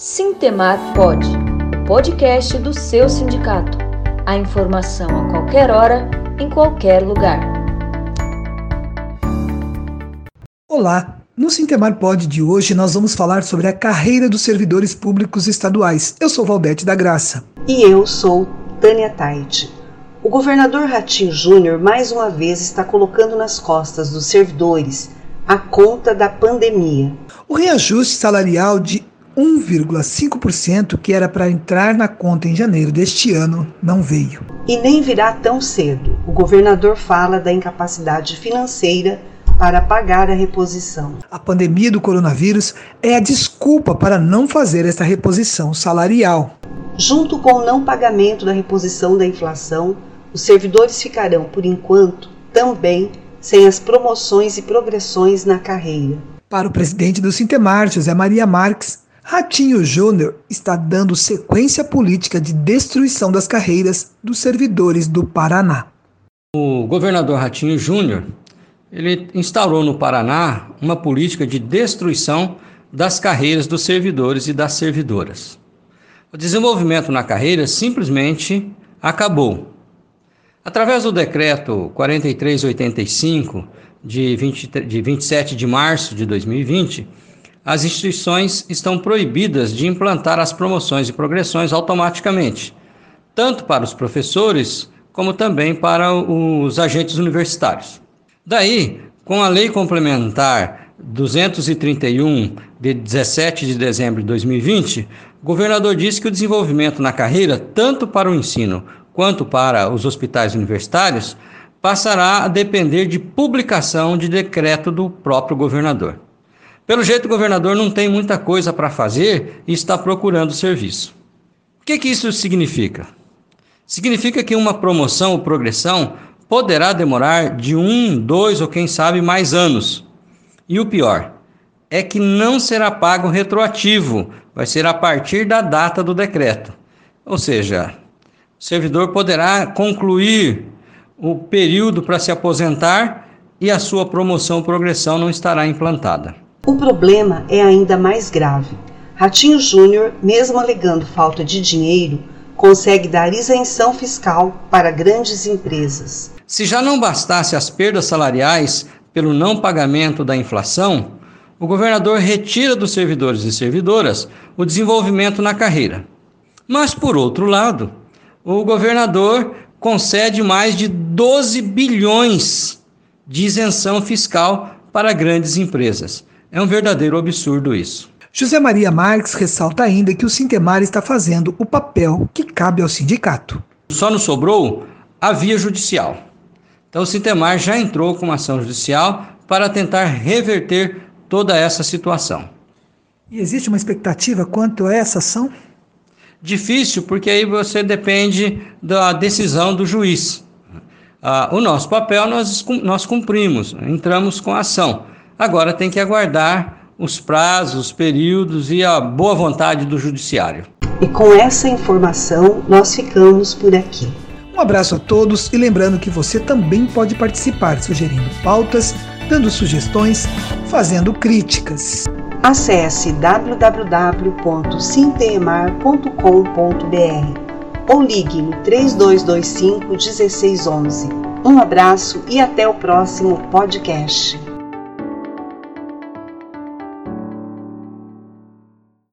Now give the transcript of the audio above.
Sintemar Pod, o podcast do seu sindicato. A informação a qualquer hora, em qualquer lugar. Olá! No Sintemar Pod de hoje nós vamos falar sobre a carreira dos servidores públicos estaduais. Eu sou Valdete da Graça. E eu sou Tânia Taide. O governador Ratinho Júnior mais uma vez está colocando nas costas dos servidores a conta da pandemia. O reajuste salarial de 1,5% que era para entrar na conta em janeiro deste ano não veio. E nem virá tão cedo. O governador fala da incapacidade financeira para pagar a reposição. A pandemia do coronavírus é a desculpa para não fazer essa reposição salarial. Junto com o não pagamento da reposição da inflação, os servidores ficarão, por enquanto, também sem as promoções e progressões na carreira. Para o presidente do Sintemar, José Maria Marques, Ratinho Júnior está dando sequência política de destruição das carreiras dos servidores do Paraná. O governador Ratinho Júnior, ele instaurou no Paraná uma política de destruição das carreiras dos servidores e das servidoras. O desenvolvimento na carreira simplesmente acabou. Através do decreto 4385, de 27 de março de 2020, as instituições estão proibidas de implantar as promoções e progressões automaticamente, tanto para os professores como também para os agentes universitários. Daí, com a Lei Complementar 231, de 17 de dezembro de 2020, o governador disse que o desenvolvimento na carreira, tanto para o ensino quanto para os hospitais universitários, passará a depender de publicação de decreto do próprio governador. Pelo jeito, o governador não tem muita coisa para fazer e está procurando serviço. O que isso significa? Significa que uma promoção ou progressão poderá demorar de 1, 2 ou quem sabe mais anos. E o pior é que não será pago retroativo, vai ser a partir da data do decreto. Ou seja, o servidor poderá concluir o período para se aposentar e a sua promoção ou progressão não estará implantada. O problema é ainda mais grave. Ratinho Júnior, mesmo alegando falta de dinheiro, consegue dar isenção fiscal para grandes empresas. Se já não bastasse as perdas salariais pelo não pagamento da inflação, o governador retira dos servidores e servidoras o desenvolvimento na carreira. Mas, por outro lado, o governador concede mais de 12 bilhões de isenção fiscal para grandes empresas. É um verdadeiro absurdo isso. José Maria Marques ressalta ainda que o Sintemar está fazendo o papel que cabe ao sindicato. Só nos sobrou a via judicial. Então o Sintemar já entrou com uma ação judicial para tentar reverter toda essa situação. E existe uma expectativa quanto a essa ação? Difícil, porque aí você depende da decisão do juiz. O nosso papel nós cumprimos, entramos com a ação. Agora tem que aguardar os prazos, os períodos e a boa vontade do judiciário. E com essa informação, nós ficamos por aqui. Um abraço a todos e lembrando que você também pode participar, sugerindo pautas, dando sugestões, fazendo críticas. Acesse www.sintemar.com.br ou ligue no 3225 1611. Um abraço e até o próximo podcast.